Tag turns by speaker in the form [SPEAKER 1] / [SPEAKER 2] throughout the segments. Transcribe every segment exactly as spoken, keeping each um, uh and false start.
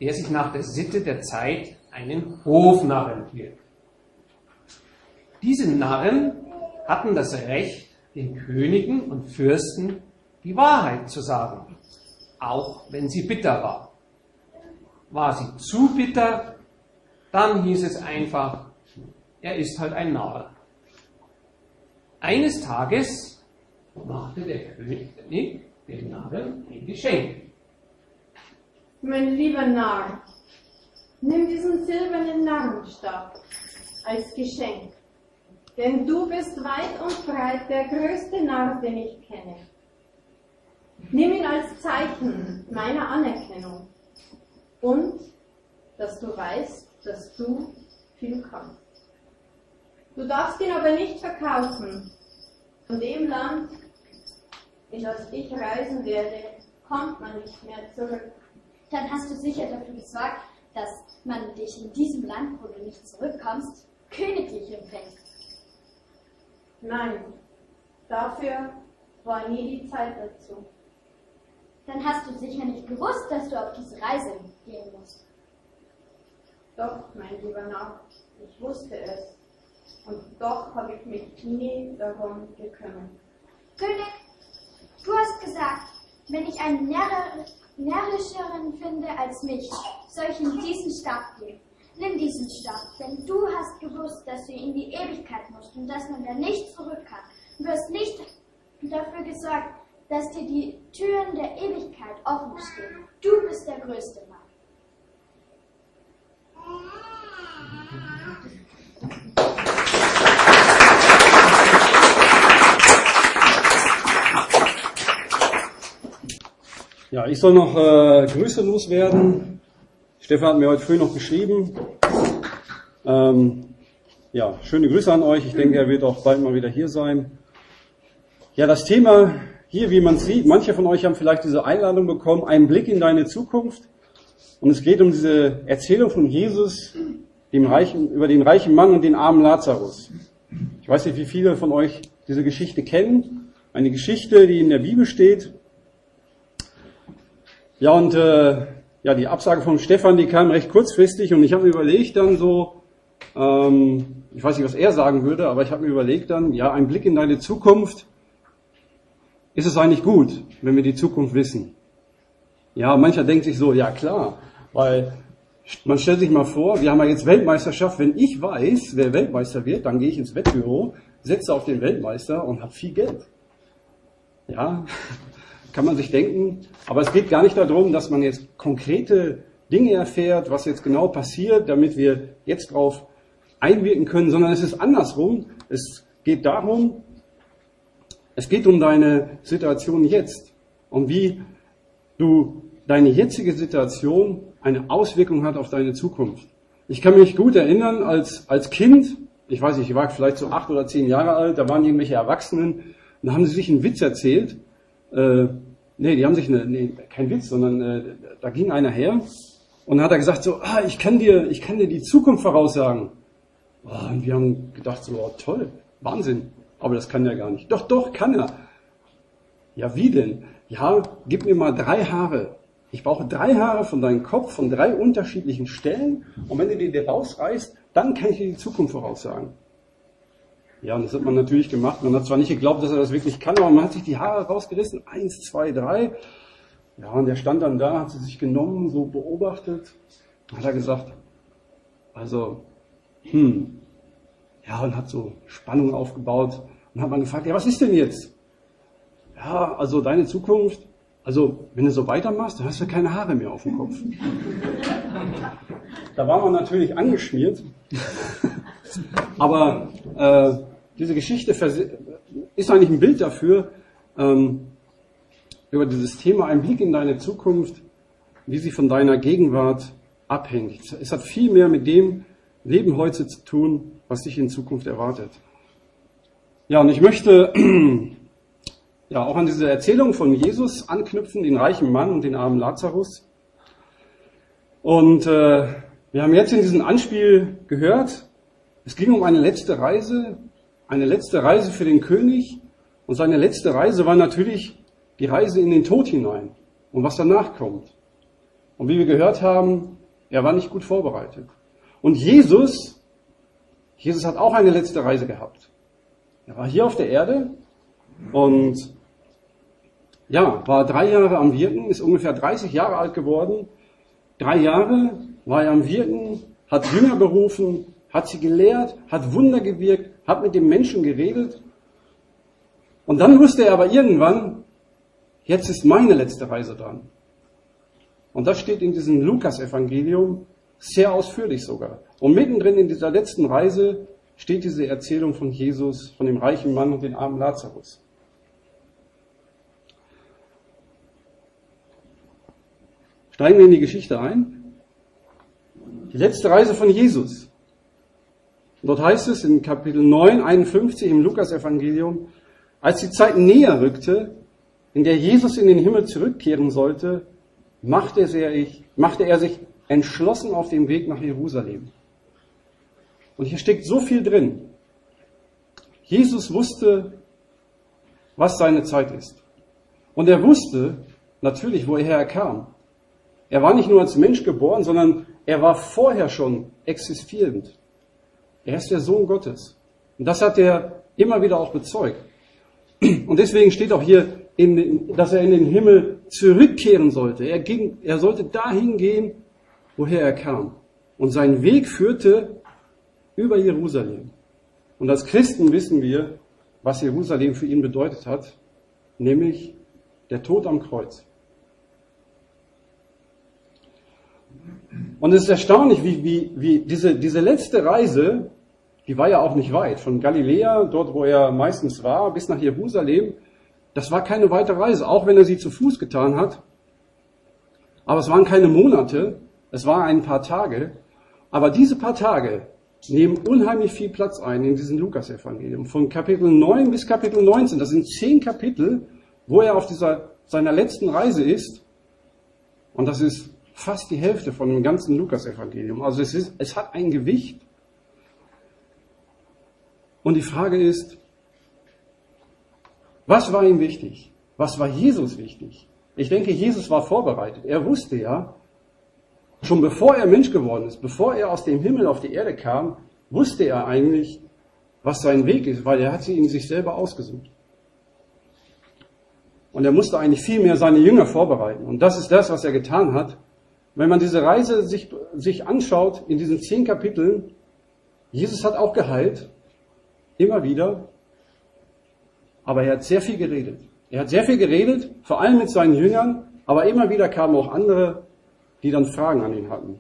[SPEAKER 1] der sich nach der Sitte der Zeit einen Hofnarren hielt. Diese Narren hatten das Recht, den Königen und Fürsten die Wahrheit zu sagen, auch wenn sie bitter war. War sie zu bitter, dann hieß es einfach, er ist halt ein Narr. Eines Tages machte der König dem Narren ein Geschenk.
[SPEAKER 2] Mein lieber Narr, nimm diesen silbernen Narrenstab als Geschenk, denn du bist weit und breit der größte Narr, den ich kenne. Nimm ihn als Zeichen meiner Anerkennung und, dass du weißt, dass du viel kannst. Du darfst ihn aber nicht verkaufen. Von dem Land, in das ich reisen werde, kommt man nicht mehr zurück.
[SPEAKER 3] Dann hast du sicher dafür gesorgt, dass man dich in diesem Land, wo du nicht zurückkommst, königlich empfängt.
[SPEAKER 2] Nein, dafür war nie die Zeit dazu.
[SPEAKER 3] Dann hast du sicher nicht gewusst, dass du auf diese Reise gehen musst.
[SPEAKER 2] Doch, mein lieber Narr, ich wusste es. Und doch habe ich mich nie darum gekümmert.
[SPEAKER 3] König, du hast gesagt, wenn ich einen närr närrischeren finde als mich, soll ich ihm diesen Stab geben. Nimm diesen Stab, denn du hast gewusst, dass du in die Ewigkeit musst und dass man da nicht zurück kann. Du hast nicht dafür gesorgt, dass dir die Türen der Ewigkeit offen stehen. Du bist der größte Mann.
[SPEAKER 4] Ja, ich soll noch äh, Grüße loswerden. Stefan hat mir heute früh noch geschrieben. Ähm, ja, schöne Grüße an euch. Ich denke, er wird auch bald mal wieder hier sein. Ja, das Thema hier, wie man sieht, manche von euch haben vielleicht diese Einladung bekommen, einen Blick in deine Zukunft. Und es geht um diese Erzählung von Jesus, dem reichen, über den reichen Mann und den armen Lazarus. Ich weiß nicht, wie viele von euch diese Geschichte kennen. Eine Geschichte, die in der Bibel steht. Ja, und äh, ja, die Absage von Stefan, die kam recht kurzfristig und ich habe mir überlegt dann so, ähm, ich weiß nicht, was er sagen würde, aber ich habe mir überlegt dann, ja, ein Blick in deine Zukunft, ist es eigentlich gut, wenn wir die Zukunft wissen? Ja, mancher denkt sich so, ja klar, weil man stellt sich mal vor, wir haben ja jetzt Weltmeisterschaft, wenn ich weiß, wer Weltmeister wird, dann gehe ich ins Wettbüro, setze auf den Weltmeister und habe viel Geld. Ja, kann man sich denken, aber es geht gar nicht darum, dass man jetzt konkrete Dinge erfährt, was jetzt genau passiert, damit wir jetzt drauf einwirken können, sondern es ist andersrum. Es geht darum, es geht um deine Situation jetzt und wie du deine jetzige Situation eine Auswirkung hat auf deine Zukunft. Ich kann mich gut erinnern, als, als Kind, ich weiß nicht, ich war vielleicht so acht oder zehn Jahre alt, da waren irgendwelche Erwachsenen und da haben sie sich einen Witz erzählt. Äh, nee, die haben sich, eine, nee, kein Witz, sondern äh, da ging einer her und hat er gesagt so, ah, ich kann dir, ich kann dir die Zukunft voraussagen. Oh, und wir haben gedacht so, oh, toll, Wahnsinn, aber das kann er gar nicht. Doch, doch, kann er. Ja, wie denn? Ja, gib mir mal drei Haare. Ich brauche drei Haare von deinem Kopf, von drei unterschiedlichen Stellen und wenn du die dir rausreißt, dann kann ich dir die Zukunft voraussagen. Ja, und das hat man natürlich gemacht. Man hat zwar nicht geglaubt, dass er das wirklich kann, aber man hat sich die Haare rausgerissen. Eins, zwei, drei. Ja, und der stand dann da, hat sie sich genommen, so beobachtet. Dann hat er gesagt, also, hm, ja, und hat so Spannung aufgebaut. Und hat man gefragt, ja, was ist denn jetzt? Ja, also deine Zukunft, also wenn du so weitermachst, dann hast du keine Haare mehr auf dem Kopf. Da war man natürlich angeschmiert. Aber äh, diese Geschichte ist eigentlich ein Bild dafür, ähm, über dieses Thema, ein Blick in deine Zukunft, wie sie von deiner Gegenwart abhängt. Es hat viel mehr mit dem Leben heute zu tun, was dich in Zukunft erwartet. Ja, und ich möchte ja auch an diese Erzählung von Jesus anknüpfen, den reichen Mann und den armen Lazarus. Und äh, wir haben jetzt in diesem Anspiel gehört, es ging um eine letzte Reise, eine letzte Reise für den König. Und seine letzte Reise war natürlich die Reise in den Tod hinein und was danach kommt. Und wie wir gehört haben, er war nicht gut vorbereitet. Und Jesus, Jesus hat auch eine letzte Reise gehabt. Er war hier auf der Erde und ja, war drei Jahre am Wirken, ist ungefähr dreißig Jahre alt geworden. Drei Jahre war er am Wirken, hat Jünger berufen, hat sie gelehrt, hat Wunder gewirkt, hat mit den Menschen geredet. Und dann wusste er aber irgendwann, jetzt ist meine letzte Reise dran. Und das steht in diesem Lukas-Evangelium sehr ausführlich sogar. Und mittendrin in dieser letzten Reise steht diese Erzählung von Jesus, von dem reichen Mann und dem armen Lazarus. Steigen wir in die Geschichte ein. Die letzte Reise von Jesus. Und dort heißt es in Kapitel neun, einundfünfzig im Lukas-Evangelium, als die Zeit näher rückte, in der Jesus in den Himmel zurückkehren sollte, machte er, machte er sich entschlossen auf den Weg nach Jerusalem. Und hier steckt so viel drin. Jesus wusste, was seine Zeit ist. Und er wusste natürlich, woher er kam. Er war nicht nur als Mensch geboren, sondern er war vorher schon existierend. Er ist der Sohn Gottes. Und das hat er immer wieder auch bezeugt. Und deswegen steht auch hier, in, dass er in den Himmel zurückkehren sollte. Er, ging, er sollte dahin gehen, woher er kam. Und sein Weg führte über Jerusalem. Und als Christen wissen wir, was Jerusalem für ihn bedeutet hat, nämlich der Tod am Kreuz. Und es ist erstaunlich, wie, wie, wie diese, diese letzte Reise, die war ja auch nicht weit. Von Galiläa, dort wo er meistens war, bis nach Jerusalem, das war keine weite Reise, auch wenn er sie zu Fuß getan hat. Aber es waren keine Monate, es waren ein paar Tage. Aber diese paar Tage nehmen unheimlich viel Platz ein in diesem Lukas-Evangelium. Von Kapitel neun bis Kapitel neunzehn, das sind zehn Kapitel, wo er auf dieser, seiner letzten Reise ist. Und das ist fast die Hälfte von dem ganzen Lukas-Evangelium. Also es ist, es hat ein Gewicht. Und die Frage ist, was war ihm wichtig? Was war Jesus wichtig? Ich denke, Jesus war vorbereitet. Er wusste ja, schon bevor er Mensch geworden ist, bevor er aus dem Himmel auf die Erde kam, wusste er eigentlich, was sein Weg ist, weil er hat sie in sich selber ausgesucht. Und er musste eigentlich viel mehr seine Jünger vorbereiten. Und das ist das, was er getan hat. Wenn man diese Reise sich, sich anschaut, in diesen zehn Kapiteln, Jesus hat auch geheilt, immer wieder, aber er hat sehr viel geredet. Er hat sehr viel geredet, vor allem mit seinen Jüngern, aber immer wieder kamen auch andere, die dann Fragen an ihn hatten.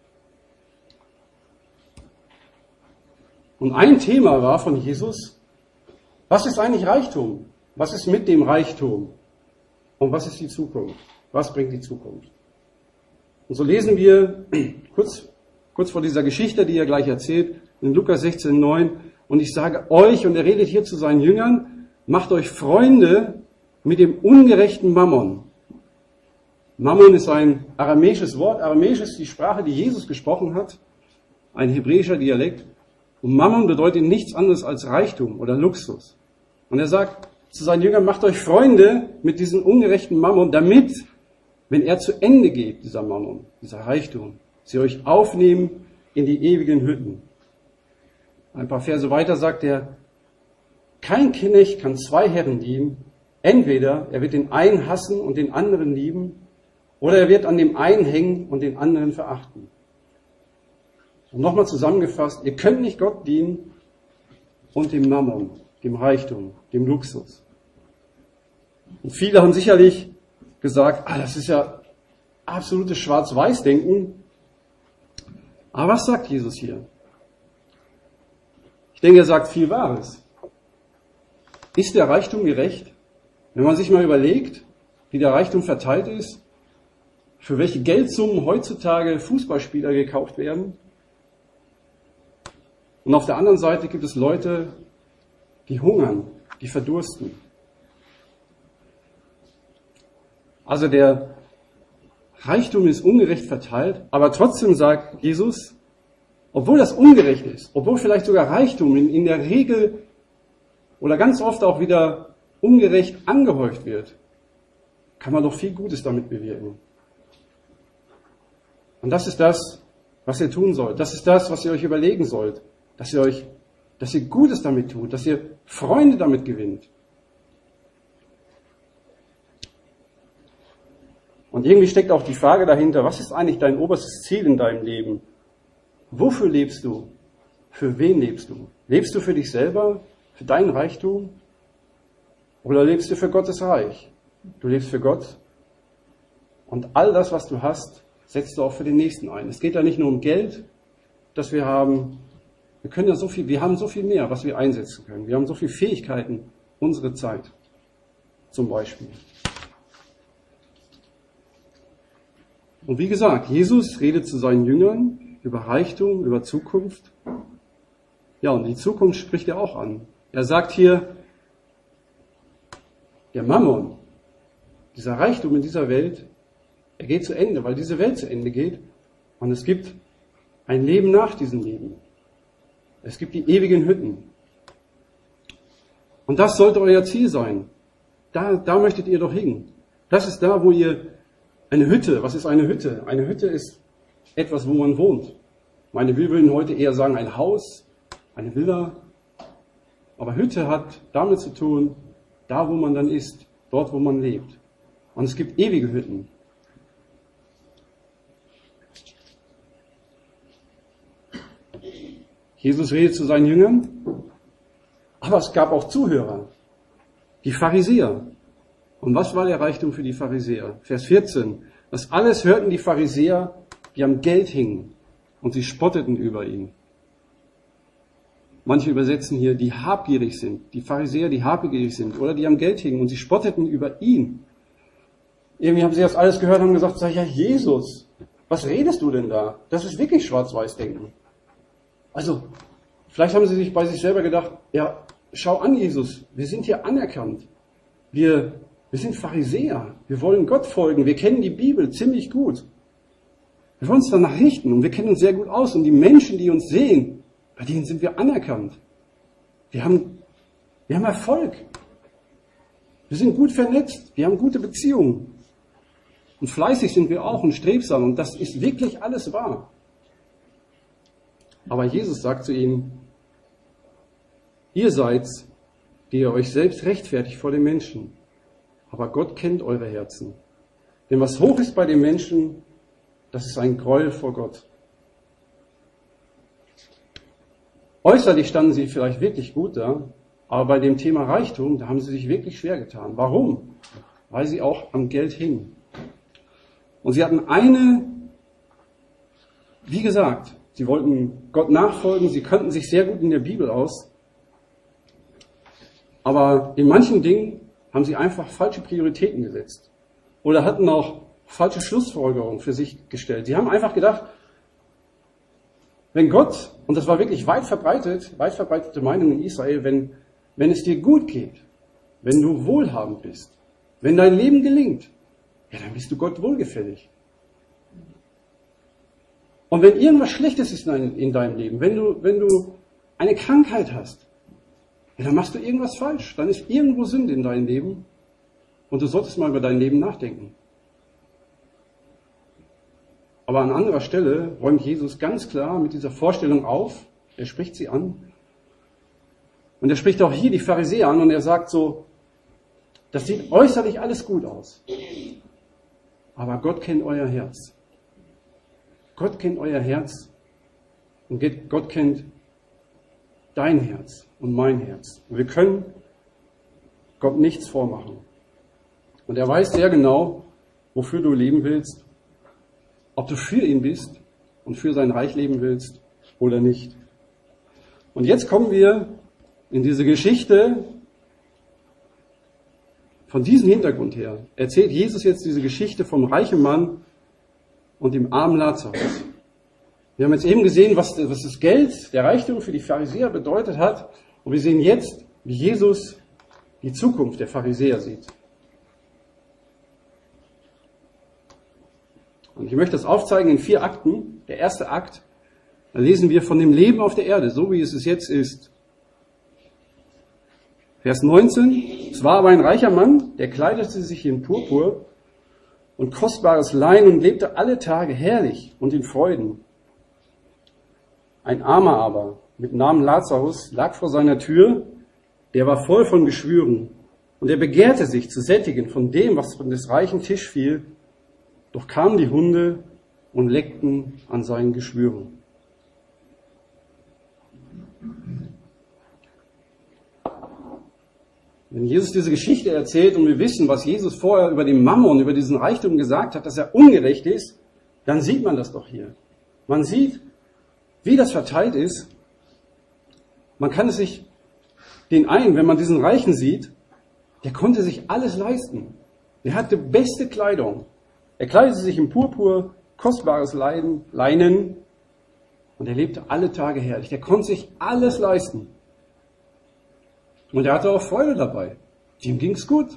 [SPEAKER 4] Und ein Thema war von Jesus, was ist eigentlich Reichtum? Was ist mit dem Reichtum? Und was ist die Zukunft? Was bringt die Zukunft? Und so lesen wir kurz, kurz vor dieser Geschichte, die er gleich erzählt, in Lukas sechzehn, neun, und ich sage euch, und er redet hier zu seinen Jüngern, macht euch Freunde mit dem ungerechten Mammon. Mammon ist ein aramäisches Wort. Aramäisch ist die Sprache, die Jesus gesprochen hat, ein hebräischer Dialekt. Und Mammon bedeutet nichts anderes als Reichtum oder Luxus. Und er sagt zu seinen Jüngern, macht euch Freunde mit diesem ungerechten Mammon, damit, wenn er zu Ende geht, dieser Mammon, dieser Reichtum, sie euch aufnehmen in die ewigen Hütten. Ein paar Verse weiter sagt er, kein Knecht kann zwei Herren dienen. Entweder er wird den einen hassen und den anderen lieben, oder er wird an dem einen hängen und den anderen verachten. Und nochmal zusammengefasst, ihr könnt nicht Gott dienen und dem Mammon, dem Reichtum, dem Luxus. Und viele haben sicherlich gesagt, ah, das ist ja absolutes Schwarz-Weiß-Denken. Aber was sagt Jesus hier? Ich denke, er sagt viel Wahres. Ist der Reichtum gerecht? Wenn man sich mal überlegt, wie der Reichtum verteilt ist, für welche Geldsummen heutzutage Fußballspieler gekauft werden. Und auf der anderen Seite gibt es Leute, die hungern, die verdursten. Also der Reichtum ist ungerecht verteilt, aber trotzdem sagt Jesus, obwohl das ungerecht ist, obwohl vielleicht sogar Reichtum in, in der Regel oder ganz oft auch wieder ungerecht angehäuft wird, kann man doch viel Gutes damit bewirken. Und das ist das, was ihr tun sollt. Das ist das, was ihr euch überlegen sollt. Dass ihr euch, dass ihr Gutes damit tut, dass ihr Freunde damit gewinnt. Und irgendwie steckt auch die Frage dahinter, was ist eigentlich dein oberstes Ziel in deinem Leben? Wofür lebst du? Für wen lebst du? Lebst du für dich selber? Für deinen Reichtum? Oder lebst du für Gottes Reich? Du lebst für Gott. Und all das, was du hast, setzt du auch für den Nächsten ein. Es geht ja nicht nur um Geld, das wir haben. Wir können ja so viel, wir haben so viel mehr, was wir einsetzen können. Wir haben so viele Fähigkeiten, unsere Zeit zum Beispiel. Und wie gesagt, Jesus redet zu seinen Jüngern über Reichtum, über Zukunft. Ja, und die Zukunft spricht er auch an. Er sagt hier, der Mammon, dieser Reichtum in dieser Welt, er geht zu Ende, weil diese Welt zu Ende geht. Und es gibt ein Leben nach diesem Leben. Es gibt die ewigen Hütten. Und das sollte euer Ziel sein. Da, da möchtet ihr doch hin. Das ist da, wo ihr eine Hütte, was ist eine Hütte? Eine Hütte ist etwas, wo man wohnt. Meine, wir würden heute eher sagen ein Haus, eine Villa. Aber Hütte hat damit zu tun, da wo man dann ist, dort wo man lebt. Und es gibt ewige Hütten. Jesus redet zu seinen Jüngern, aber es gab auch Zuhörer, die Pharisäer. Und was war der Reichtum für die Pharisäer? Vers vierzehn. Das alles hörten die Pharisäer, die am Geld hingen, und sie spotteten über ihn. Manche übersetzen hier, die habgierig sind, die Pharisäer, die habgierig sind, oder die am Geld hingen, und sie spotteten über ihn. Irgendwie haben sie das alles gehört und haben gesagt, sag ja, Jesus, was redest du denn da? Das ist wirklich Schwarz-Weiß-Denken. Also, vielleicht haben sie sich bei sich selber gedacht, ja, schau an, Jesus, wir sind hier anerkannt. Wir, wir sind Pharisäer. Wir wollen Gott folgen. Wir kennen die Bibel ziemlich gut. Wir wollen uns danach richten und wir kennen uns sehr gut aus. Und die Menschen, die uns sehen, bei denen sind wir anerkannt. Wir haben, wir haben Erfolg. Wir sind gut vernetzt. Wir haben gute Beziehungen. Und fleißig sind wir auch und strebsam. Und das ist wirklich alles wahr. Aber Jesus sagt zu ihnen, ihr seid's, die ihr euch selbst rechtfertigt vor den Menschen. Aber Gott kennt eure Herzen. Denn was hoch ist bei den Menschen, das ist ein Gräuel vor Gott. Äußerlich standen sie vielleicht wirklich gut da, aber bei dem Thema Reichtum, da haben sie sich wirklich schwer getan. Warum? Weil sie auch am Geld hingen. Und sie hatten eine, wie gesagt, sie wollten Gott nachfolgen, sie kannten sich sehr gut in der Bibel aus, aber in manchen Dingen haben sie einfach falsche Prioritäten gesetzt oder hatten auch falsche Schlussfolgerungen für sich gestellt. Sie haben einfach gedacht, wenn Gott, und das war wirklich weit verbreitet, weit verbreitete Meinung in Israel, wenn, wenn es dir gut geht, wenn du wohlhabend bist, wenn dein Leben gelingt, ja, dann bist du Gott wohlgefällig. Und wenn irgendwas Schlechtes ist in deinem Leben, wenn du, wenn du eine Krankheit hast, ja, dann machst du irgendwas falsch. Dann ist irgendwo Sünde in deinem Leben und du solltest mal über dein Leben nachdenken. Aber an anderer Stelle räumt Jesus ganz klar mit dieser Vorstellung auf. Er spricht sie an. Und er spricht auch hier die Pharisäer an und er sagt so, das sieht äußerlich alles gut aus. Aber Gott kennt euer Herz. Gott kennt euer Herz und Gott kennt dein Herz und mein Herz. Und wir können Gott nichts vormachen. Und er weiß sehr genau, wofür du leben willst, ob du für ihn bist und für sein Reich leben willst oder nicht. Und jetzt kommen wir in diese Geschichte. Von diesem Hintergrund her erzählt Jesus jetzt diese Geschichte vom reichen Mann und dem armen Lazarus. Wir haben jetzt eben gesehen, was, was das Geld, der Reichtum für die Pharisäer bedeutet hat. Und wir sehen jetzt, wie Jesus die Zukunft der Pharisäer sieht. Und ich möchte das aufzeigen in vier Akten. Der erste Akt, da lesen wir von dem Leben auf der Erde, so wie es es jetzt ist. Vers neunzehn. Es war aber ein reicher Mann, der kleidete sich in Purpur und kostbares Lein und lebte alle Tage herrlich und in Freuden. Ein Armer aber mit Namen Lazarus lag vor seiner Tür, der war voll von Geschwüren, und er begehrte sich zu sättigen von dem, was von des reichen Tisch fiel, doch kamen die Hunde und leckten an seinen Geschwüren. Wenn Jesus diese Geschichte erzählt und wir wissen, was Jesus vorher über den Mammon, über diesen Reichtum gesagt hat, dass er ungerecht ist, dann sieht man das doch hier. Man sieht, wie das verteilt ist. Man kann es sich, den einen, wenn man diesen Reichen sieht, der konnte sich alles leisten. Er hatte beste Kleidung. Er kleidete sich in Purpur, kostbares Leiden, Leinen, und er lebte alle Tage herrlich. Der konnte sich alles leisten. Und er hatte auch Freude dabei. Dem ging's gut.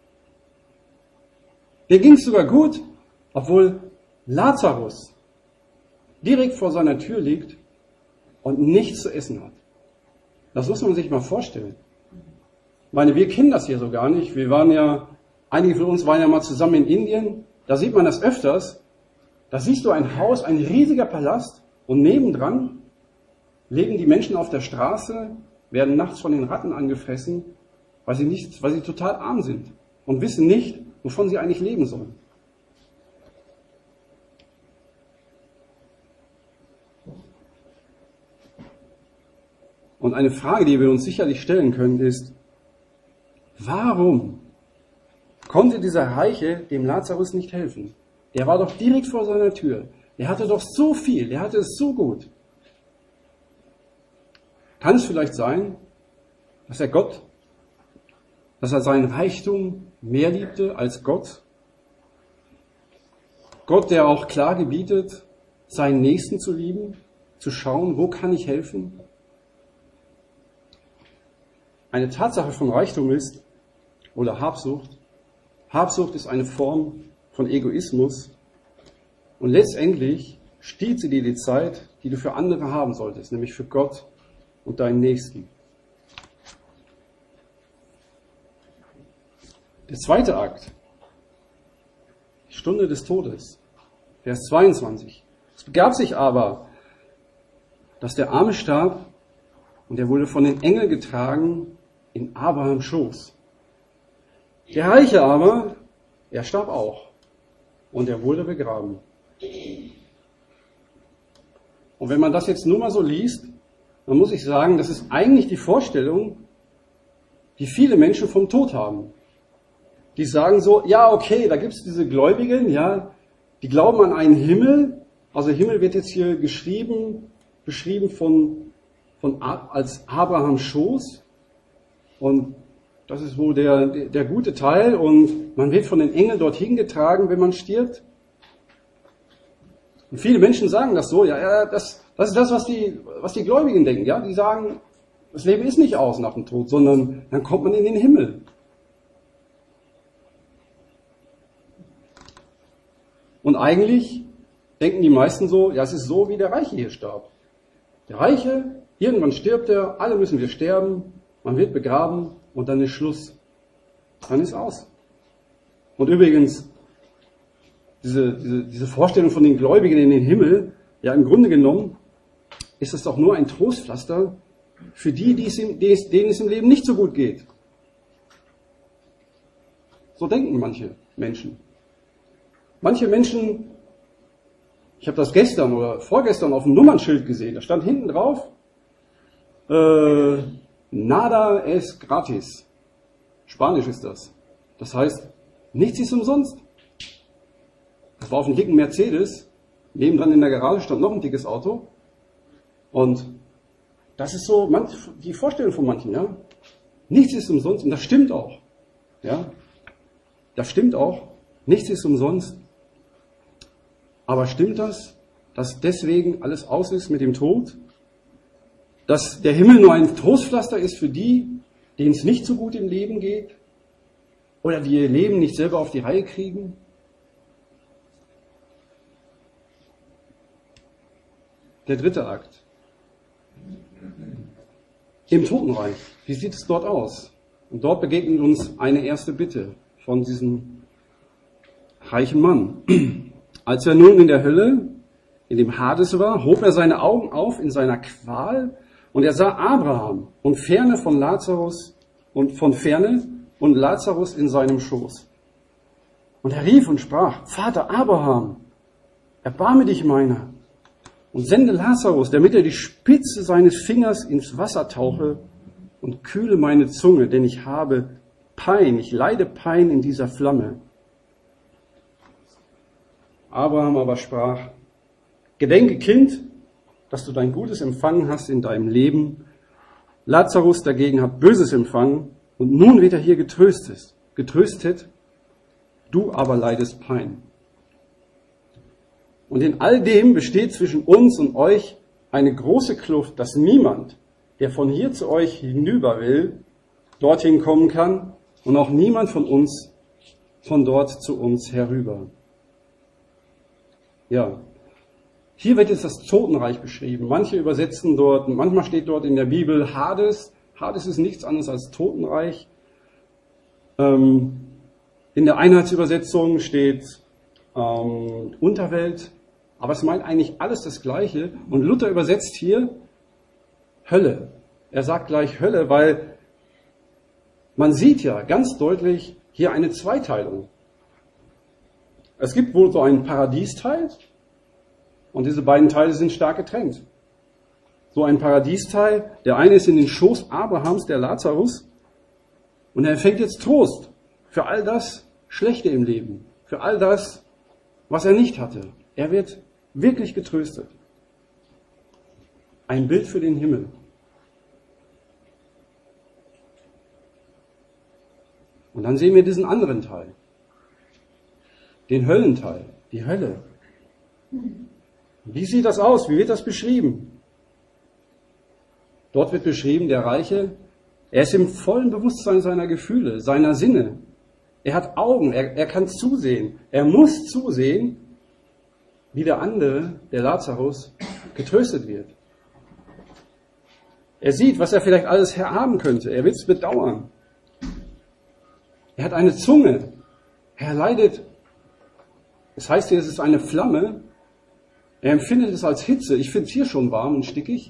[SPEAKER 4] Dem ging's sogar gut, obwohl Lazarus direkt vor seiner Tür liegt und nichts zu essen hat. Das muss man sich mal vorstellen. Ich meine, wir kennen das hier so gar nicht. Wir waren ja, einige von uns waren ja mal zusammen in Indien. Da sieht man das öfters. Da siehst du ein Haus, ein riesiger Palast, und nebendran leben die Menschen auf der Straße, werden nachts von den Ratten angefressen, weil sie nicht, weil sie total arm sind und wissen nicht, wovon sie eigentlich leben sollen. Und eine Frage, die wir uns sicherlich stellen können, ist, warum konnte dieser Reiche dem Lazarus nicht helfen? Der war doch direkt vor seiner Tür. Der hatte doch so viel, der hatte es so gut. Kann es vielleicht sein, dass er Gott, dass er seinen Reichtum mehr liebte als Gott? Gott, der auch klar gebietet, seinen Nächsten zu lieben, zu schauen, wo kann ich helfen? Eine Tatsache von Reichtum ist, oder Habsucht, Habsucht ist eine Form von Egoismus, und letztendlich stiehlt sie dir die Zeit, die du für andere haben solltest, nämlich für Gott und deinen Nächsten. Der zweite Akt, die Stunde des Todes, Vers zweiundzwanzig. Es begab sich aber, dass der Arme starb, und er wurde von den Engeln getragen in Abrahams Schoß. Der Reiche aber, er starb auch, und er wurde begraben. Und wenn man das jetzt nur mal so liest, dann muss ich sagen, das ist eigentlich die Vorstellung, die viele Menschen vom Tod haben. Die sagen so, ja okay, da gibt es diese Gläubigen, ja, die glauben an einen Himmel. Also Himmel wird jetzt hier geschrieben, beschrieben von, von als Abrahams Schoß. Und das ist wohl der, der, der gute Teil. Und man wird von den Engeln dorthin getragen, wenn man stirbt. Und viele Menschen sagen das so, ja, ja das, das ist das, was die, was die Gläubigen denken. Ja, die sagen, das Leben ist nicht aus nach dem Tod, sondern dann kommt man in den Himmel. Und eigentlich denken die meisten so, ja, es ist so, wie der Reiche hier starb. Der Reiche, irgendwann stirbt er, alle müssen wir sterben, man wird begraben und dann ist Schluss. Dann ist aus. Und übrigens, diese, diese, diese Vorstellung von den Gläubigen in den Himmel, ja, im Grunde genommen ist es doch nur ein Trostpflaster für die, die es im, denen es im Leben nicht so gut geht. So denken manche Menschen. Manche Menschen, ich habe das gestern oder vorgestern auf dem Nummernschild gesehen, da stand hinten drauf, äh, nada es gratis. Spanisch ist das. Das heißt, nichts ist umsonst. Das war auf einem dicken Mercedes, nebendran in der Garage stand noch ein dickes Auto. Und das ist so manch, die Vorstellung von manchen, ja. Nichts ist umsonst, und das stimmt auch. Ja, das stimmt auch. Nichts ist umsonst. Aber stimmt das, dass deswegen alles aus ist mit dem Tod? Dass der Himmel nur ein Trostpflaster ist für die, denen es nicht so gut im Leben geht? Oder die ihr Leben nicht selber auf die Reihe kriegen? Der dritte Akt. Im Totenreich. Wie sieht es dort aus? Und dort begegnet uns eine erste Bitte von diesem reichen Mann. Als er nun in der Hölle, in dem Hades war, hob er seine Augen auf in seiner Qual und er sah Abraham und ferne von Lazarus und von ferne und Lazarus in seinem Schoß. Und er rief und sprach: Vater Abraham, erbarme dich meiner und sende Lazarus, damit er die Spitze seines Fingers ins Wasser tauche und kühle meine Zunge, denn ich habe Pein, ich leide Pein in dieser Flamme. Abraham aber sprach: Gedenke, Kind, dass du dein Gutes empfangen hast in deinem Leben. Lazarus dagegen hat Böses empfangen und nun wird er hier getröstet. Getröstet, du aber leidest Pein. Und in all dem besteht zwischen uns und euch eine große Kluft, dass niemand, der von hier zu euch hinüber will, dorthin kommen kann und auch niemand von uns von dort zu uns herüber. Ja, hier wird jetzt das Totenreich beschrieben. Manche übersetzen dort, manchmal steht dort in der Bibel Hades. Hades ist nichts anderes als Totenreich. Ähm, in der Einheitsübersetzung steht ähm, Unterwelt, aber es meint eigentlich alles das Gleiche. Und Luther übersetzt hier Hölle. Er sagt gleich Hölle, weil man sieht ja ganz deutlich hier eine Zweiteilung. Es gibt wohl so einen Paradiesteil und diese beiden Teile sind stark getrennt. So ein Paradiesteil, der eine ist in den Schoß Abrahams, der Lazarus, und er empfängt jetzt Trost für all das Schlechte im Leben, für all das, was er nicht hatte. Er wird wirklich getröstet. Ein Bild für den Himmel. Und dann sehen wir diesen anderen Teil. Den Höllenteil, die Hölle. Wie sieht das aus? Wie wird das beschrieben? Dort wird beschrieben, der Reiche, er ist im vollen Bewusstsein seiner Gefühle, seiner Sinne. Er hat Augen, er, er kann zusehen. Er muss zusehen, wie der andere, der Lazarus, getröstet wird. Er sieht, was er vielleicht alles haben könnte. Er wird es bedauern. Er hat eine Zunge. Er leidet. Es heißt hier, es ist eine Flamme. Er empfindet es als Hitze. Ich finde es hier schon warm und stickig.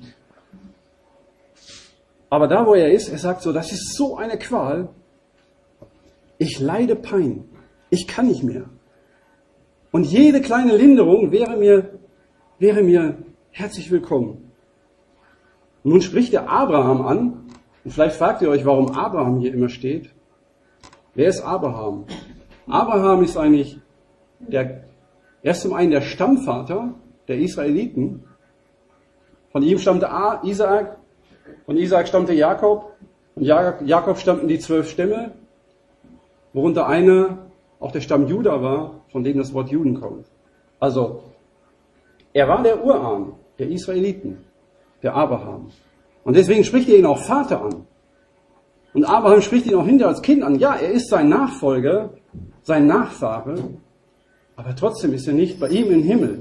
[SPEAKER 4] Aber da, wo er ist, er sagt so, das ist so eine Qual. Ich leide Pein. Ich kann nicht mehr. Und jede kleine Linderung wäre mir, wäre mir herzlich willkommen. Und nun spricht er Abraham an. Und vielleicht fragt ihr euch, warum Abraham hier immer steht. Wer ist Abraham? Abraham ist eigentlich der, er ist zum einen der Stammvater der Israeliten. Von ihm stammte Isaak, von Isaak stammte Jakob, von Jakob stammten die zwölf Stämme, worunter einer auch der Stamm Juda war, von dem das Wort Juden kommt. Also, er war der Urahn der Israeliten, der Abraham. Und deswegen spricht er ihn auch Vater an. Und Abraham spricht ihn auch hinterher als Kind an. Ja, er ist sein Nachfolger, sein Nachfahre, aber trotzdem ist er nicht bei ihm im Himmel.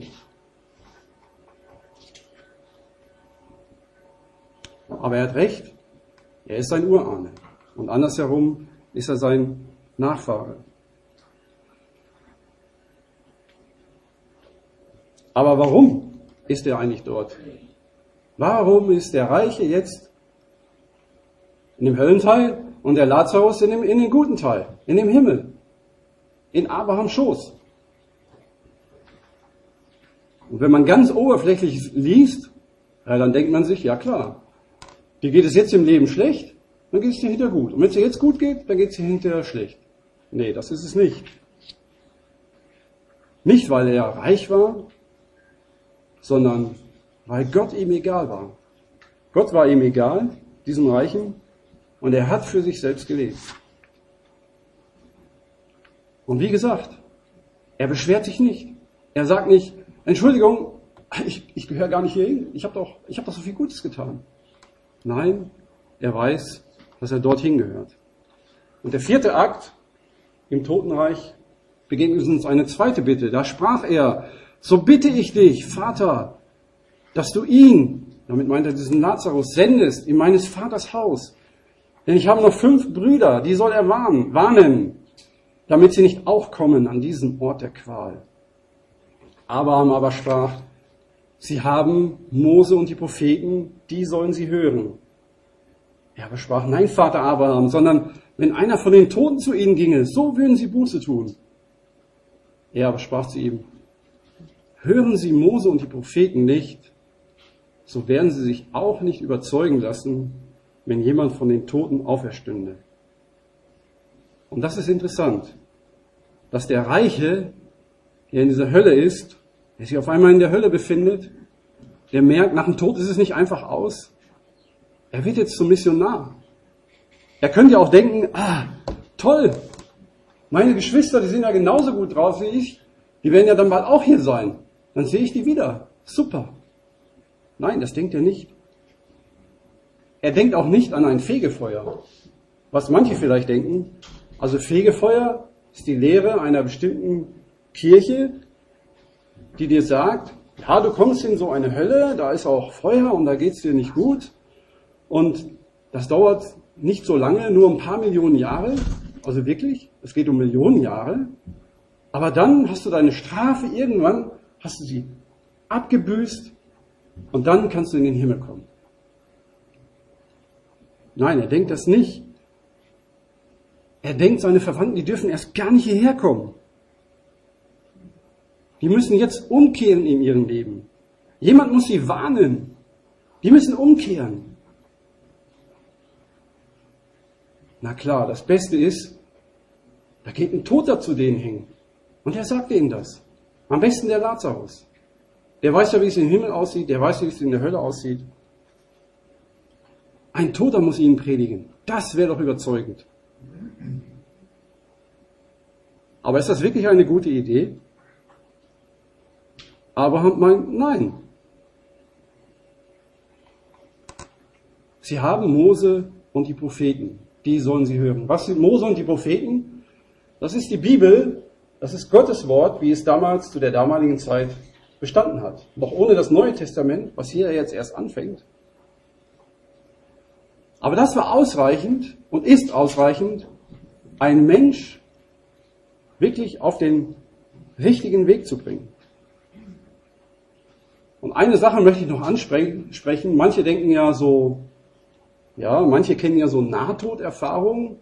[SPEAKER 4] Aber er hat recht, er ist sein Urahne. Und andersherum ist er sein Nachfahre. Aber warum ist er eigentlich dort? Warum ist der Reiche jetzt in dem Höllenteil und der Lazarus in dem, in dem guten Teil, in dem Himmel, in Abrahams Schoß? Und wenn man ganz oberflächlich liest, ja, dann denkt man sich, ja klar, dir geht es jetzt im Leben schlecht, dann geht es dir hinterher gut. Und wenn es dir jetzt gut geht, dann geht es dir hinterher schlecht. Nee, das ist es nicht. Nicht, weil er reich war, sondern weil Gott ihm egal war. Gott war ihm egal, diesem Reichen, und er hat für sich selbst gelebt. Und wie gesagt, er beschwert sich nicht. Er sagt nicht, Entschuldigung, ich, ich gehöre gar nicht hierhin. Ich habe doch, ich hab doch so viel Gutes getan. Nein, er weiß, dass er dorthin gehört. Und der vierte Akt im Totenreich begegnet uns eine zweite Bitte. Da sprach er, so bitte ich dich, Vater, dass du ihn, damit meint er diesen Lazarus, sendest in meines Vaters Haus. Denn ich habe noch fünf Brüder, die soll er warnen, warnen, damit sie nicht auch kommen an diesen Ort der Qual. Abraham aber sprach, sie haben Mose und die Propheten, die sollen sie hören. Er aber sprach, nein, Vater Abraham, sondern wenn einer von den Toten zu ihnen ginge, so würden sie Buße tun. Er aber sprach zu ihm, hören Sie Mose und die Propheten nicht, so werden sie sich auch nicht überzeugen lassen, wenn jemand von den Toten auferstünde. Und das ist interessant, dass der Reiche, der in dieser Hölle ist, der sich auf einmal in der Hölle befindet, der merkt, nach dem Tod ist es nicht einfach aus. Er wird jetzt zum Missionar. Er könnte ja auch denken, ah, toll, meine Geschwister, die sind ja genauso gut drauf wie ich, die werden ja dann bald auch hier sein. Dann sehe ich die wieder. Super. Nein, das denkt er nicht. Er denkt auch nicht an ein Fegefeuer. Was manche vielleicht denken, also Fegefeuer ist die Lehre einer bestimmten Kirche, die dir sagt, ja, du kommst in so eine Hölle, da ist auch Feuer und da geht's dir nicht gut. Und das dauert nicht so lange, nur ein paar Millionen Jahre. Also wirklich, es geht um Millionen Jahre. Aber dann hast du deine Strafe, irgendwann hast du sie abgebüßt und dann kannst du in den Himmel kommen. Nein, er denkt das nicht. Er denkt, seine Verwandten, die dürfen erst gar nicht hierher kommen. Die müssen jetzt umkehren in ihrem Leben. Jemand muss sie warnen. Die müssen umkehren. Na klar, das Beste ist, da geht ein Toter zu denen hin. Und er sagt ihnen das. Am besten der Lazarus. Der weiß ja, wie es im Himmel aussieht, der weiß, wie es in der Hölle aussieht. Ein Toter muss ihnen predigen. Das wäre doch überzeugend. Aber ist das wirklich eine gute Idee? Abraham meint, nein. Sie haben Mose und die Propheten. Die sollen sie hören. Was sind Mose und die Propheten? Das ist die Bibel. Das ist Gottes Wort, wie es damals zu der damaligen Zeit bestanden hat. Noch ohne das Neue Testament, was hier jetzt erst anfängt. Aber das war ausreichend und ist ausreichend, einen Mensch wirklich auf den richtigen Weg zu bringen. Und eine Sache möchte ich noch ansprechen. Manche denken ja so, ja, manche kennen ja so Nahtoderfahrungen.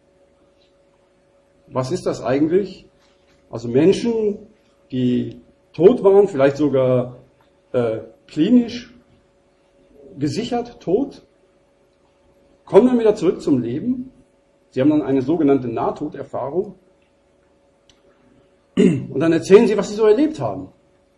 [SPEAKER 4] Was ist das eigentlich? Also Menschen, die tot waren, vielleicht sogar äh, klinisch gesichert tot, kommen dann wieder zurück zum Leben. Sie haben dann eine sogenannte Nahtoderfahrung. Und dann erzählen sie, was sie so erlebt haben.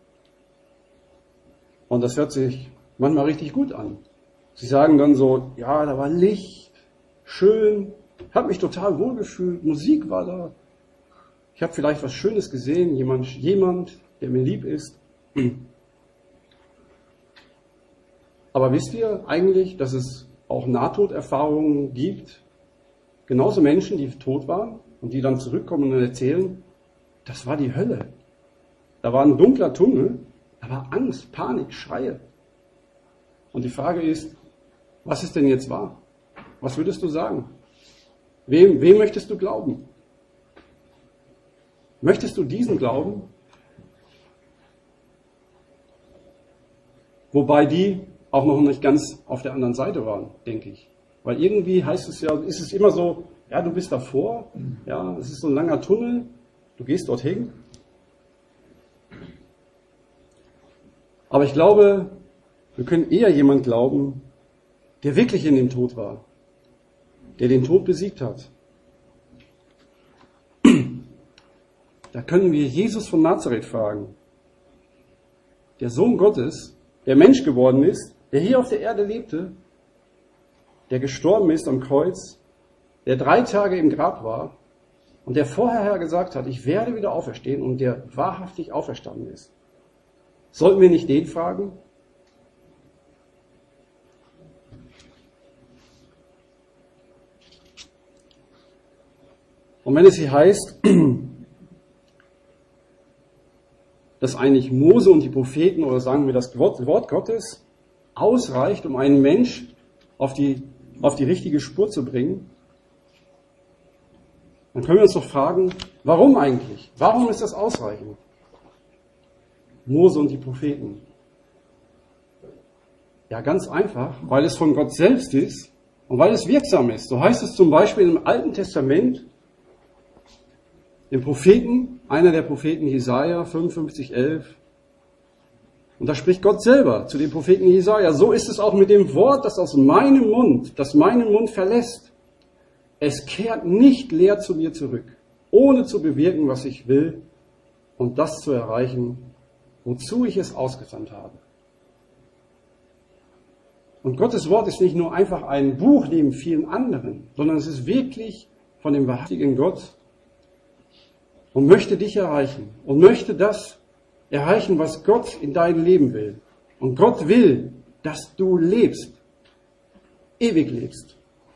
[SPEAKER 4] Und das hört sich manchmal richtig gut an. Sie sagen dann so, ja, da war Licht, schön, habe mich total wohlgefühlt, Musik war da. Ich habe vielleicht was Schönes gesehen, jemand, jemand, der mir lieb ist. Aber wisst ihr eigentlich, dass es auch Nahtoderfahrungen gibt? Genauso Menschen, die tot waren und die dann zurückkommen und erzählen, das war die Hölle. Da war ein dunkler Tunnel, da war Angst, Panik, Schreie. Und die Frage ist, was ist denn jetzt wahr? Was würdest du sagen? Wem, wem möchtest du glauben? Möchtest du diesen glauben? Wobei die auch noch nicht ganz auf der anderen Seite waren, denke ich. Weil irgendwie heißt es ja, ist es immer so, ja, du bist davor, ja, es ist so ein langer Tunnel, du gehst dorthin. Aber ich glaube, wir können eher jemand glauben, der wirklich in dem Tod war, der den Tod besiegt hat. Da können wir Jesus von Nazareth fragen. Der Sohn Gottes, der Mensch geworden ist, der hier auf der Erde lebte, der gestorben ist am Kreuz, der drei Tage im Grab war und der vorher gesagt hat, ich werde wieder auferstehen und der wahrhaftig auferstanden ist. Sollten wir nicht den fragen? Und wenn es hier heißt, dass eigentlich Mose und die Propheten oder sagen wir das Wort Gottes ausreicht, um einen Mensch auf die, auf die richtige Spur zu bringen, dann können wir uns doch fragen, warum eigentlich? Warum ist das ausreichend? Mose und die Propheten. Ja, ganz einfach, weil es von Gott selbst ist und weil es wirksam ist. So heißt es zum Beispiel im Alten Testament, dem Propheten, einer der Propheten Jesaja, fünfundfünfzig, elf. Und da spricht Gott selber zu dem Propheten Jesaja. So ist es auch mit dem Wort, das aus meinem Mund, das meinen Mund verlässt. Es kehrt nicht leer zu mir zurück, ohne zu bewirken, was ich will und das zu erreichen, wozu ich es ausgesandt habe. Und Gottes Wort ist nicht nur einfach ein Buch neben vielen anderen, sondern es ist wirklich von dem wahrhaftigen Gott und möchte dich erreichen und möchte das erreichen, was Gott in deinem Leben will. Und Gott will, dass du lebst, ewig lebst.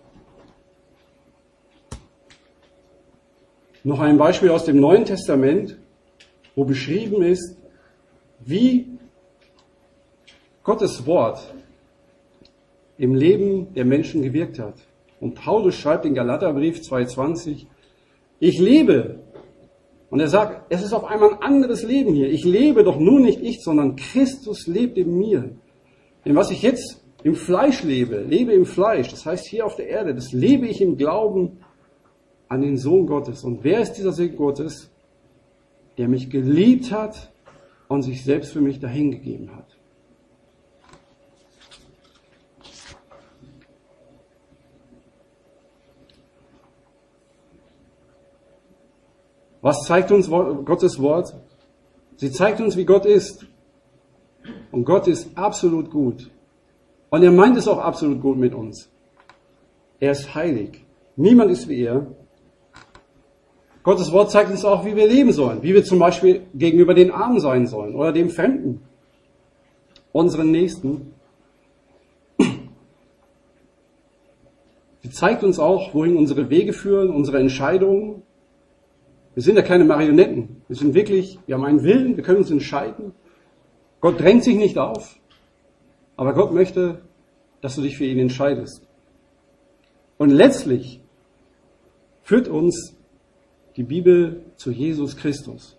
[SPEAKER 4] Noch ein Beispiel aus dem Neuen Testament, wo beschrieben ist, wie Gottes Wort im Leben der Menschen gewirkt hat. Und Paulus schreibt in Galaterbrief zwei zwanzig, ich lebe. Und er sagt, es ist auf einmal ein anderes Leben hier. Ich lebe doch nur nicht ich, sondern Christus lebt in mir. Denn was ich jetzt im Fleisch lebe, lebe im Fleisch, das heißt hier auf der Erde, das lebe ich im Glauben an den Sohn Gottes. Und wer ist dieser Sohn Gottes? Der mich geliebt hat und sich selbst für mich dahingegeben hat. Was zeigt uns Gottes Wort? Sie zeigt uns, wie Gott ist. Und Gott ist absolut gut. Und er meint es auch absolut gut mit uns. Er ist heilig. Niemand ist wie er. Gottes Wort zeigt uns auch, wie wir leben sollen. Wie wir zum Beispiel gegenüber den Armen sein sollen oder dem Fremden. Unseren Nächsten. Sie zeigt uns auch, wohin unsere Wege führen, unsere Entscheidungen. Wir sind ja keine Marionetten. Wir sind wirklich, wir haben einen Willen, wir können uns entscheiden. Gott drängt sich nicht auf, aber Gott möchte, dass du dich für ihn entscheidest. Und letztlich führt uns die Bibel zu Jesus Christus.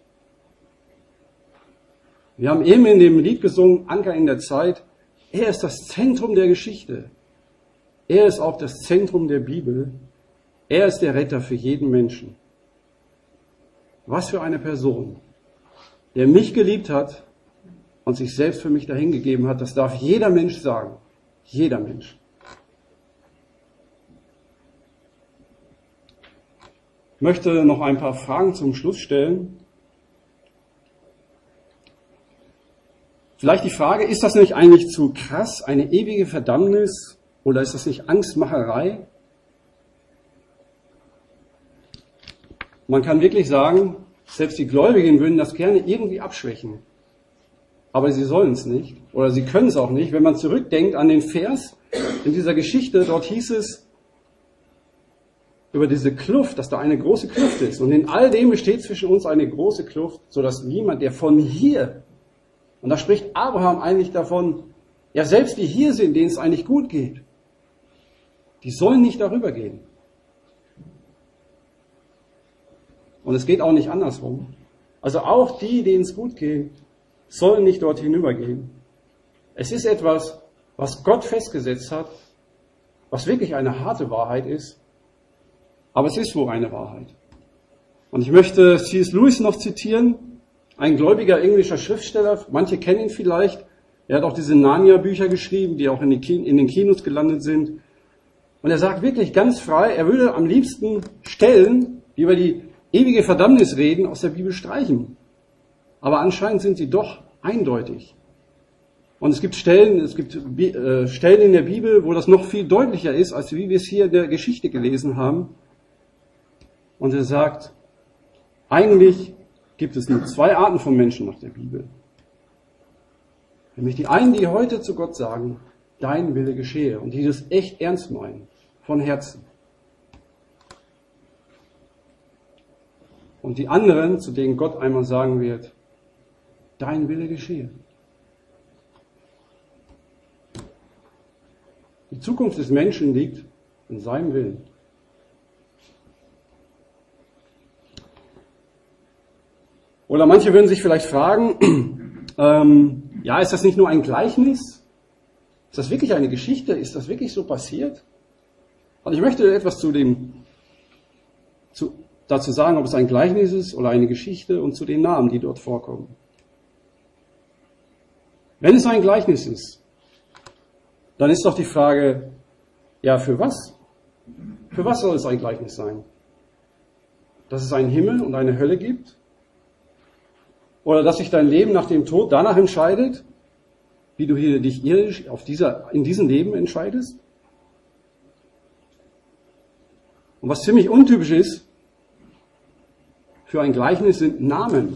[SPEAKER 4] Wir haben eben in dem Lied gesungen, Anker in der Zeit. Er ist das Zentrum der Geschichte. Er ist auch das Zentrum der Bibel. Er ist der Retter für jeden Menschen. Was für eine Person, der mich geliebt hat und sich selbst für mich dahingegeben hat, das darf jeder Mensch sagen. Jeder Mensch. Ich möchte noch ein paar Fragen zum Schluss stellen. Vielleicht die Frage, ist das nicht eigentlich zu krass, eine ewige Verdammnis, oder ist das nicht Angstmacherei? Man kann wirklich sagen, selbst die Gläubigen würden das gerne irgendwie abschwächen. Aber sie sollen es nicht. Oder sie können es auch nicht. Wenn man zurückdenkt an den Vers in dieser Geschichte, dort hieß es über diese Kluft, dass da eine große Kluft ist. Und in all dem besteht zwischen uns eine große Kluft, sodass niemand, der von hier, und da spricht Abraham eigentlich davon, ja selbst die hier sind, denen es eigentlich gut geht, die sollen nicht darüber gehen. Und es geht auch nicht andersrum. Also auch die, denen es gut geht, sollen nicht dort hinübergehen. Es ist etwas, was Gott festgesetzt hat, was wirklich eine harte Wahrheit ist, aber es ist wohl eine Wahrheit. Und ich möchte C S Lewis noch zitieren, ein gläubiger englischer Schriftsteller, manche kennen ihn vielleicht, er hat auch diese Narnia-Bücher geschrieben, die auch in den Kinos gelandet sind. Und er sagt wirklich ganz frei, er würde am liebsten Stellen, die über die ewige Verdammnis reden, aus der Bibel streichen. Aber anscheinend sind sie doch eindeutig. Und es gibt Stellen, es gibt äh, Stellen in der Bibel, wo das noch viel deutlicher ist, als wie wir es hier in der Geschichte gelesen haben. Und er sagt, eigentlich gibt es nur zwei Arten von Menschen nach der Bibel. Nämlich die einen, die heute zu Gott sagen, dein Wille geschehe, und die das echt ernst meinen, von Herzen. Und die anderen, zu denen Gott einmal sagen wird, dein Wille geschehe. Die Zukunft des Menschen liegt in seinem Willen. Oder manche würden sich vielleicht fragen, ähm, ja, ist das nicht nur ein Gleichnis? Ist das wirklich eine Geschichte? Ist das wirklich so passiert? Und ich möchte etwas zu dem, zu, dazu sagen, ob es ein Gleichnis ist oder eine Geschichte und zu den Namen, die dort vorkommen. Wenn es ein Gleichnis ist, dann ist doch die Frage, ja, für was? Für was soll es ein Gleichnis sein? Dass es einen Himmel und eine Hölle gibt? Oder dass sich dein Leben nach dem Tod danach entscheidet, wie du hier dich irdisch auf dieser, in diesem Leben entscheidest? Und was ziemlich untypisch ist, für ein Gleichnis sind Namen.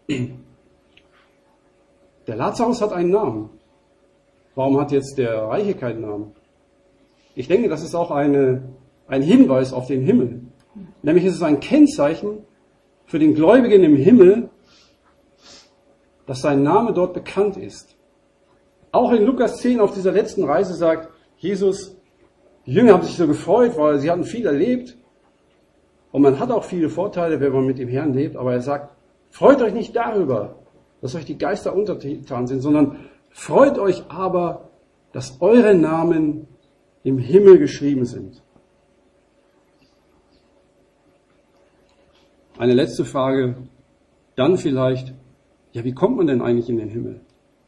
[SPEAKER 4] Der Lazarus hat einen Namen. Warum hat jetzt der Reiche keinen Namen? Ich denke, das ist auch eine, ein Hinweis auf den Himmel. Nämlich ist es ein Kennzeichen für den Gläubigen im Himmel, dass sein Name dort bekannt ist. Auch in Lukas zehn auf dieser letzten Reise sagt Jesus, die Jünger haben sich so gefreut, weil sie hatten viel erlebt. Und man hat auch viele Vorteile, wenn man mit dem Herrn lebt. Aber er sagt, freut euch nicht darüber, dass euch die Geister untertan sind, sondern freut euch aber, dass eure Namen im Himmel geschrieben sind. Eine letzte Frage, dann vielleicht, ja, wie kommt man denn eigentlich in den Himmel?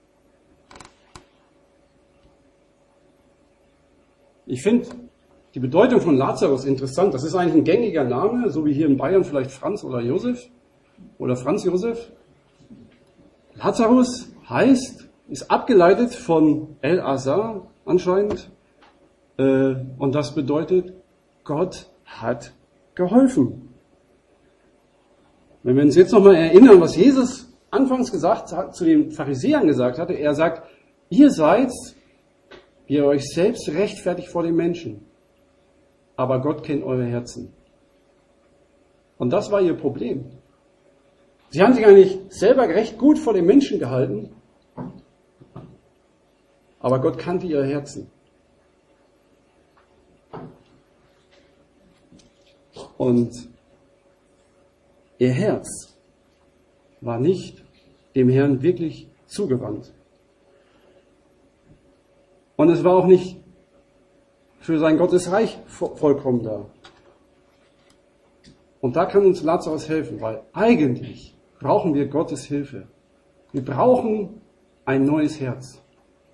[SPEAKER 4] Ich finde die Bedeutung von Lazarus interessant. Das ist eigentlich ein gängiger Name, so wie hier in Bayern vielleicht Franz oder Josef oder Franz Josef. Lazarus heißt, ist abgeleitet von El-Azar anscheinend, äh, und das bedeutet, Gott hat geholfen. Wenn wir uns jetzt nochmal erinnern, was Jesus anfangs gesagt hat, zu den Pharisäern gesagt hatte, er sagt, ihr seid, wie ihr euch selbst rechtfertigt vor den Menschen, aber Gott kennt eure Herzen. Und das war ihr Problem. Sie haben sich eigentlich selber recht gut vor den Menschen gehalten, aber Gott kannte ihre Herzen. Und ihr Herz war nicht dem Herrn wirklich zugewandt. Und es war auch nicht für sein Gottesreich vollkommen da. Und da kann uns Lazarus helfen, weil eigentlich brauchen wir Gottes Hilfe. Wir brauchen ein neues Herz.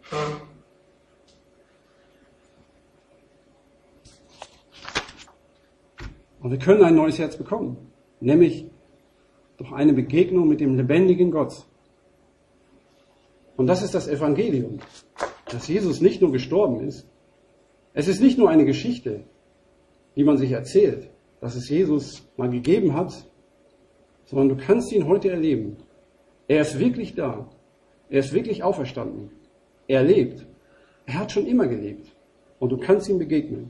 [SPEAKER 4] Und wir können ein neues Herz bekommen, nämlich durch eine Begegnung mit dem lebendigen Gott. Und das ist das Evangelium, dass Jesus nicht nur gestorben ist. Es ist nicht nur eine Geschichte, die man sich erzählt, dass es Jesus mal gegeben hat, sondern du kannst ihn heute erleben. Er ist wirklich da. Er ist wirklich auferstanden. Er lebt. Er hat schon immer gelebt. Und du kannst ihm begegnen.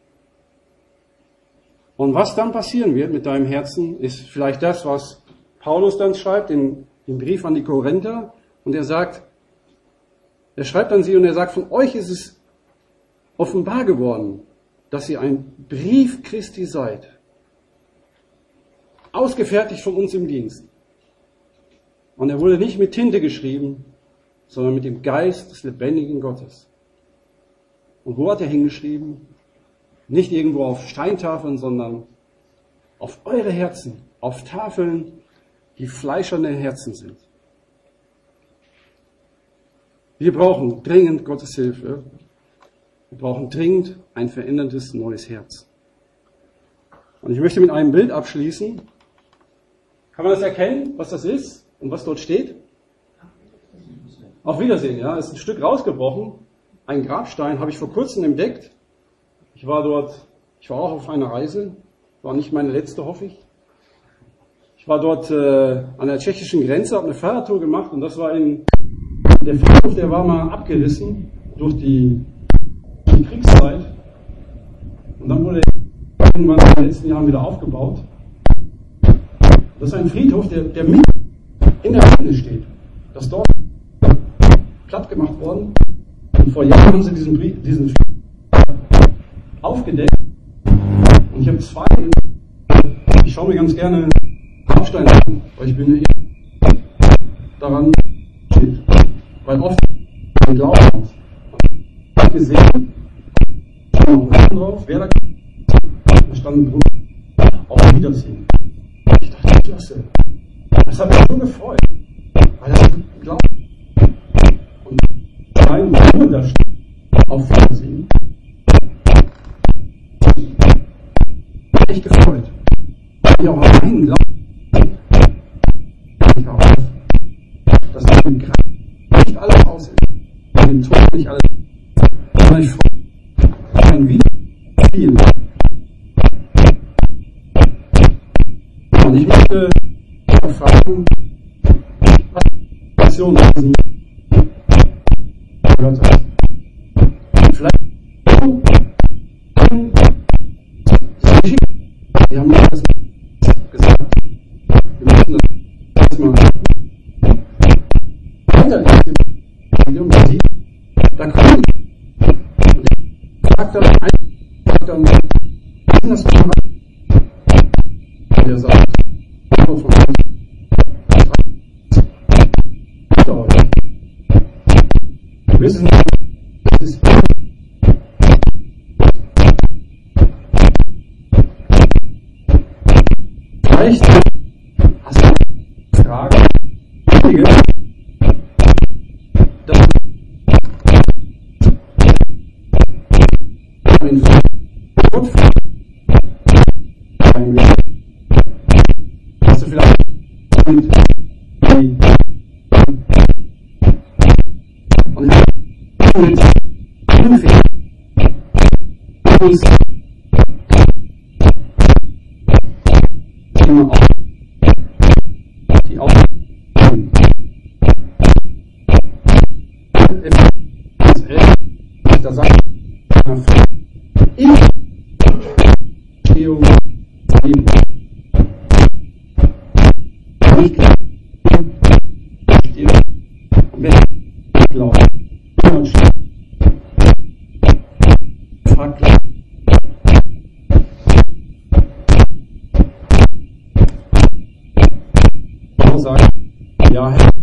[SPEAKER 4] Und was dann passieren wird mit deinem Herzen, ist vielleicht das, was Paulus dann schreibt in dem Brief an die Korinther. Und er sagt, er schreibt an sie und er sagt, von euch ist es offenbar geworden, dass ihr ein Brief Christi seid. Ausgefertigt von uns im Dienst. Und er wurde nicht mit Tinte geschrieben, sondern mit dem Geist des lebendigen Gottes. Und wo hat er hingeschrieben? Nicht irgendwo auf Steintafeln, sondern auf eure Herzen, auf Tafeln, die fleischerne Herzen sind. Wir brauchen dringend Gottes Hilfe. Wir brauchen dringend ein veränderndes neues Herz. Und ich möchte mit einem Bild abschließen. Kann man das erkennen, was das ist und was dort steht? Auf Wiedersehen, ja. Es ist ein Stück rausgebrochen. Ein Grabstein habe ich vor kurzem entdeckt. Ich war dort, ich war auch auf einer Reise. War nicht meine letzte, hoffe ich. Ich war dort äh, an der tschechischen Grenze, habe eine Fahrradtour gemacht und das war in der Friedhof, der war mal abgerissen durch die, die Kriegszeit. Und dann wurde er irgendwann in den letzten Jahren wieder aufgebaut. Das ist ein Friedhof, der, der mitten in der Wildnis steht. Das Dorf ist platt gemacht worden. Und vor Jahren haben sie diesen, diesen Friedhof aufgedeckt. Und ich habe zwei, ich schaue mir ganz gerne Grabsteine an, weil ich bin daran steht. Weil oft ein Glauben aus. Ich habe gesehen, da stand noch Namen drauf, wer da da stand drunter, auch Wiedersehen. Ich dachte, klasse. Das hat mich so gefreut, weil das Glauben und mein Ruhe da steht, auf Wiedersehen. Echt gefreut. Ich auch auf einen Glauben. Ich auch auf, dass mit dem Kreis nicht alles aus ist. Mit dem Tod nicht alles. Aber ich freue mich wieder viel. Und ich möchte auch fragen, was die Passion Sie gehört hat. Vielleicht Sie haben mir das gesagt. Wir müssen das erstmal weiterlesen. Und Sie, da kommen und ich frage dann ein, frage dann, wie das mal der sagt, von uns, wir wissen, das ist vielleicht hast du eine Frage, dass ein Gott hast du vielleicht und und mit uns immer auch die Augen ganz ehrlich, da sagt ich Stehung leben. Ich glaube, wenn ich glaube, und steht, fragt gleich. Sagen, ja, Herr.